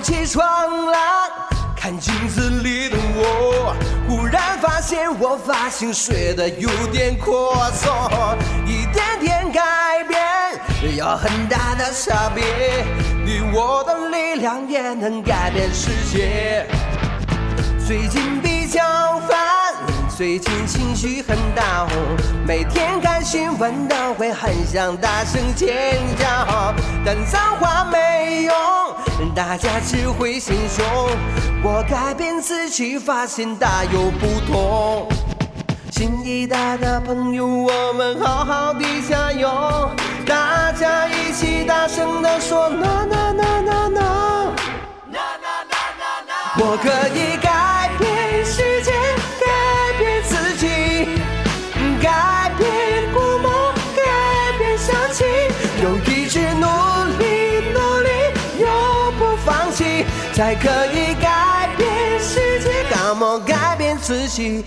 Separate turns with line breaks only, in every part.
起床了，看镜子里的我，忽然发现我发型睡得有点阔绰，一点点改变有很大的差别，你我的力量也能改变世界。最近比较烦，最近情绪很大，每天看新闻都会很想大声尖叫，但脏话没用，大家只会心胸。我改变自己，发现大有不同。新一代的朋友，我们好好的加油，大家一起大声地说 No No No No No。 我可以改变世界，改变自己，改变故梦，改变想起，用一直努力努力永不放弃，才可以改变世界。Come on， 改变自己。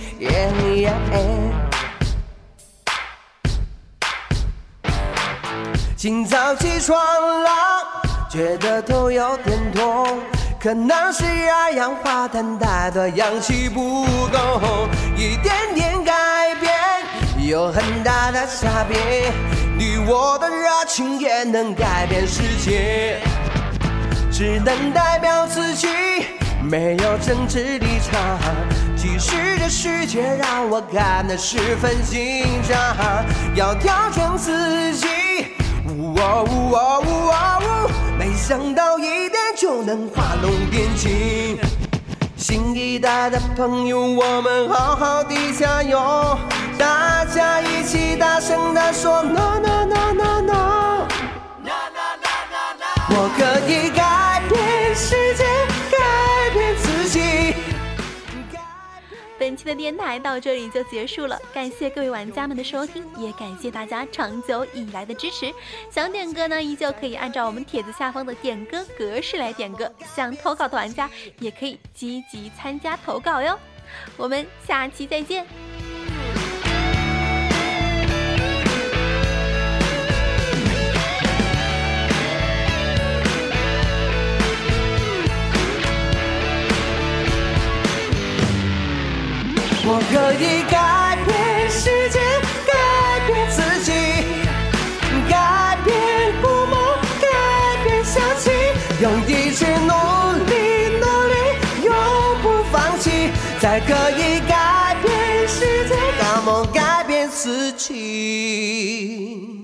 今早起床了，觉得头有点痛，可能是二氧化碳带的氧气不够，一点点改变有很大的差别，你我的热情也能改变世界，只能代表自己，没有政治立场，其实这世界让我看得十分紧张，要调整自己，没想到一点就能画龙点睛。新一代的朋友，我们好好的加油，大家一起大声地说 No No No No No。 我可以改变世界，改变自己。
本期的电台到这里就结束了，感谢各位玩家们的收听，也感谢大家长久以来的支持。想点歌呢，依旧可以按照我们帖子下方的点歌格式来点歌，想投稿的玩家也可以积极参加投稿哟。我们下期再见。
我可以改变世界，改变自己，改变故梦，改变想起，用一直努力努力永不放弃，才可以改变世界，Come on，改变自己。